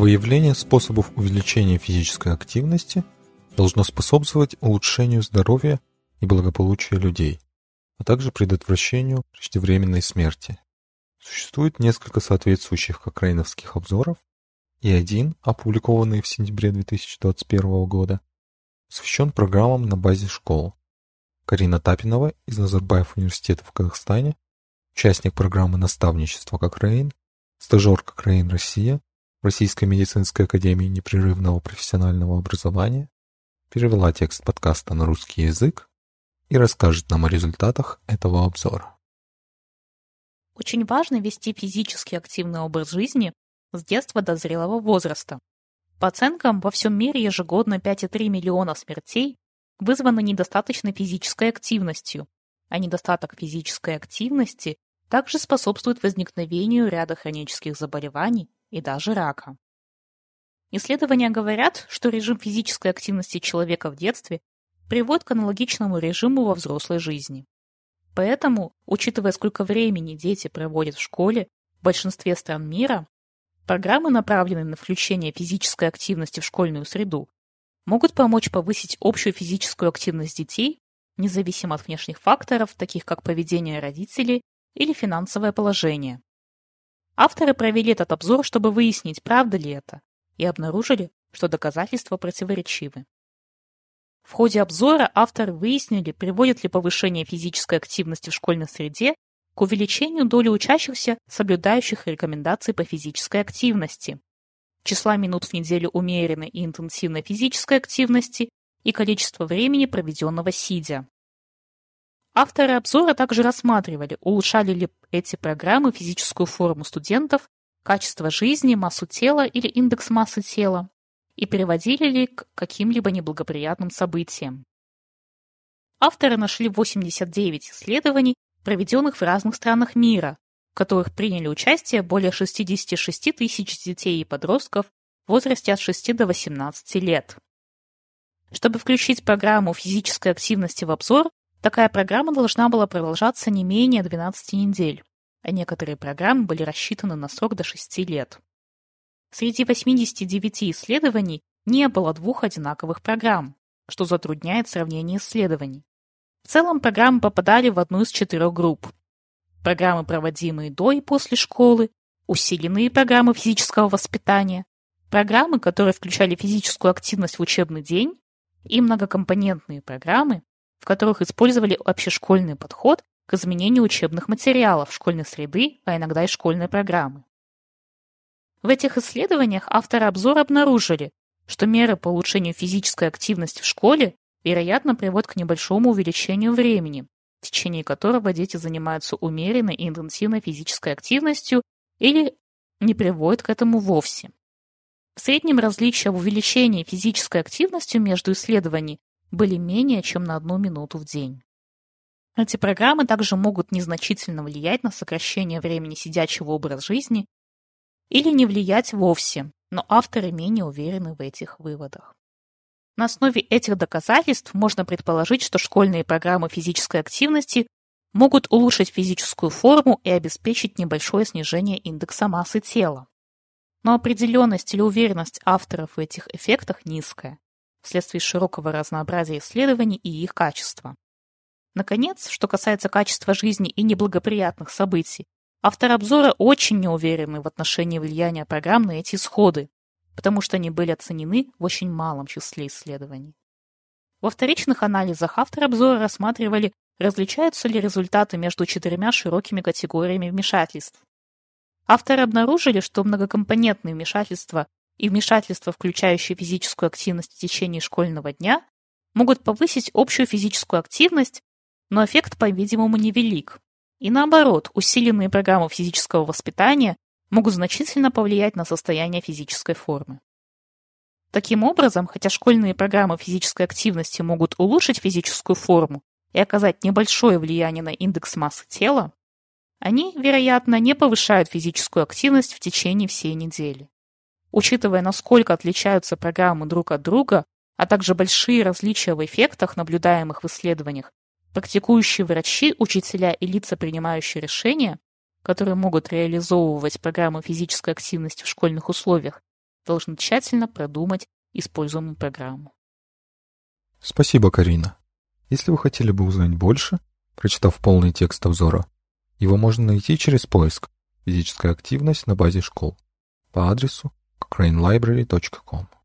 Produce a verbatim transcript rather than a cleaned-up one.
Выявление способов увеличения физической активности должно способствовать улучшению здоровья и благополучия людей, а также предотвращению преждевременной смерти. Существует несколько соответствующих кокрейновских обзоров, и один, опубликованный в сентябре две тысячи двадцать первого года, посвящен программам на базе школ. Карина Тапинова из Назарбаев университета в Казахстане, участник программы наставничества Кокрейн, стажер Кокрейн Россия в Российской медицинской академии непрерывного профессионального образования, перевела текст подкаста на русский язык и расскажет нам о результатах этого обзора. Очень важно вести физически активный образ жизни с детства до зрелого возраста. По оценкам, во всем мире ежегодно пять целых три десятых миллиона смертей вызваны недостаточной физической активностью, а недостаток физической активности также способствует возникновению ряда хронических заболеваний и даже рака. Исследования говорят, что режим физической активности человека в детстве приводит к аналогичному режиму во взрослой жизни. Поэтому, учитывая, сколько времени дети проводят в школе в большинстве стран мира, программы, направленные на включение физической активности в школьную среду, могут помочь повысить общую физическую активность детей, независимо от внешних факторов, таких как поведение родителей или финансовое положение. Авторы провели этот обзор, чтобы выяснить, правда ли это, и обнаружили, что доказательства противоречивы. В ходе обзора авторы выяснили, приводит ли повышение физической активности в школьной среде к увеличению доли учащихся, соблюдающих рекомендации по физической активности, числа минут в неделю умеренной и интенсивной физической активности и количество времени, проведенного сидя. Авторы обзора также рассматривали, улучшали ли эти программы физическую форму студентов, качество жизни, массу тела или индекс массы тела, и приводили ли к каким-либо неблагоприятным событиям. Авторы нашли восемьдесят девять исследований, проведенных в разных странах мира, в которых приняли участие более шестьдесят шесть тысяч детей и подростков в возрасте от шести до восемнадцати лет. Чтобы включить программу физической активности в обзор, такая программа должна была продолжаться не менее двенадцати недель, а некоторые программы были рассчитаны на срок до шести лет. Среди восьмидесяти девяти исследований не было двух одинаковых программ, что затрудняет сравнение исследований. В целом программы попадали в одну из четырех групп. Программы, проводимые до и после школы, усиленные программы физического воспитания, программы, которые включали физическую активность в учебный день, и многокомпонентные программы, в которых использовали общешкольный подход к изменению учебных материалов, школьной среды, а иногда и школьной программы. В этих исследованиях авторы обзора обнаружили, что меры по улучшению физической активности в школе, вероятно, приводят к небольшому увеличению времени, в течение которого дети занимаются умеренной и интенсивной физической активностью или не приводят к этому вовсе. В среднем различия в увеличении физической активности между исследований были менее чем на одну минуту в день. Эти программы также могут незначительно влиять на сокращение времени сидячего образа жизни или не влиять вовсе, но авторы менее уверены в этих выводах. На основе этих доказательств можно предположить, что школьные программы физической активности могут улучшить физическую форму и обеспечить небольшое снижение индекса массы тела. Но определенность или уверенность авторов в этих эффектах низкая, вследствие широкого разнообразия исследований и их качества. Наконец, что касается качества жизни и неблагоприятных событий, авторы обзора очень неуверены в отношении влияния программ на эти исходы, потому что они были оценены в очень малом числе исследований. Во вторичных анализах авторы обзора рассматривали, различаются ли результаты между четырьмя широкими категориями вмешательств. Авторы обнаружили, что многокомпонентные вмешательства и вмешательства, включающие физическую активность в течение школьного дня, могут повысить общую физическую активность, но эффект, по-видимому, невелик. И наоборот, усиленные программы физического воспитания могут значительно повлиять на состояние физической формы. Таким образом, хотя школьные программы физической активности могут улучшить физическую форму и оказать небольшое влияние на индекс массы тела, они, вероятно, не повышают физическую активность в течение всей недели. Учитывая, насколько отличаются программы друг от друга, а также большие различия в эффектах, наблюдаемых в исследованиях, практикующие врачи, учителя и лица, принимающие решения, которые могут реализовывать программы физической активности в школьных условиях, должны тщательно продумать используемую программу. Спасибо, Карина. Если вы хотели бы узнать больше, прочитав полный текст обзора, его можно найти через поиск «Физическая активность на базе школ» по адресу cochrane library точка com.